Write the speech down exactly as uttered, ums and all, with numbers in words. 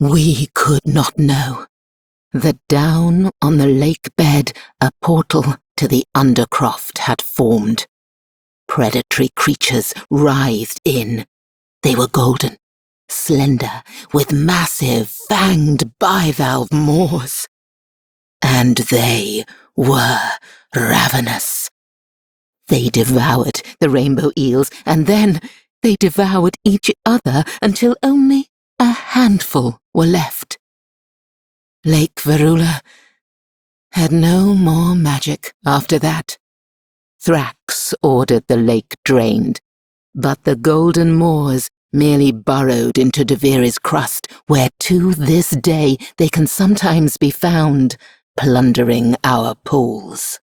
We could not know that down on the lake bed a portal to the Undercroft had formed. Predatory creatures writhed in. They were golden, slender, with massive, fanged bivalve maws. And they were ravenous. They devoured the rainbow eels, and then they devoured each other until only a handful were left. Lake Verula had no more magic after that. Thrax ordered the lake drained, but the golden moors merely burrowed into Devira's crust, where to this day they can sometimes be found plundering our pools.